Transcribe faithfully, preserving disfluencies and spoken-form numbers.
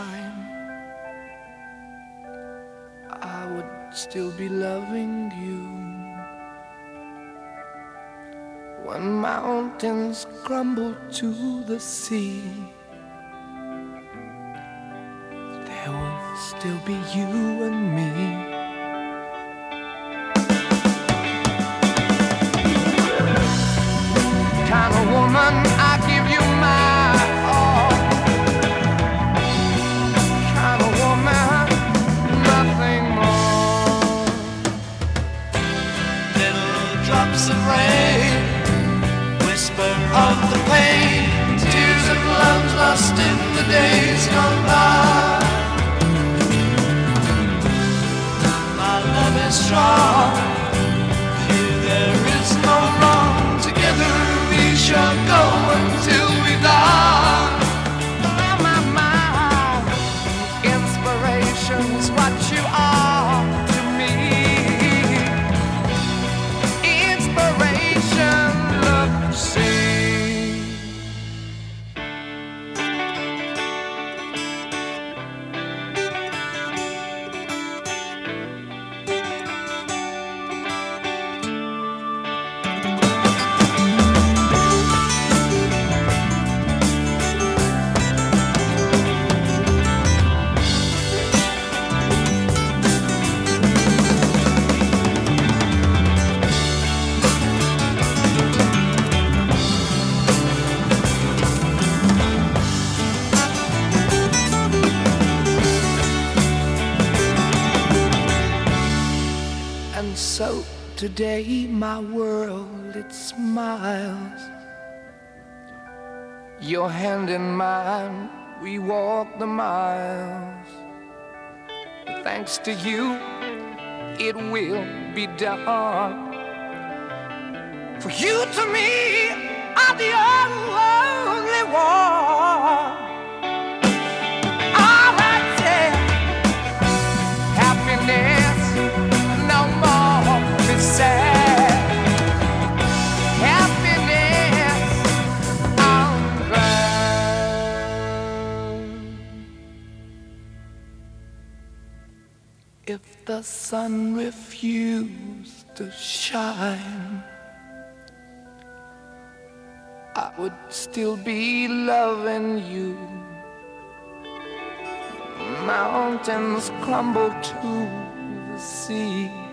time, I would still be loving you. When mountains crumble to the sea, there will still be you and me. Kind of woman, I give you my all. Kind of woman, nothing more. Little drops of rain, whisper of the pain, tears of love lost in the days gone by. My love is strong, here there is no wrong. Together we shall go until we die. Oh, my, my, inspiration's what you are to me. Inspiration, love, see. And so today my world, it smiles. Your hand in mine, we walk the miles. Thanks to you, it will be done. For you to me are the only one. All right, yeah. Happiness, no more be sad. Happiness, I'm glad. If the sun refused to shine, I would still be loving you. Mountains crumble to the sea.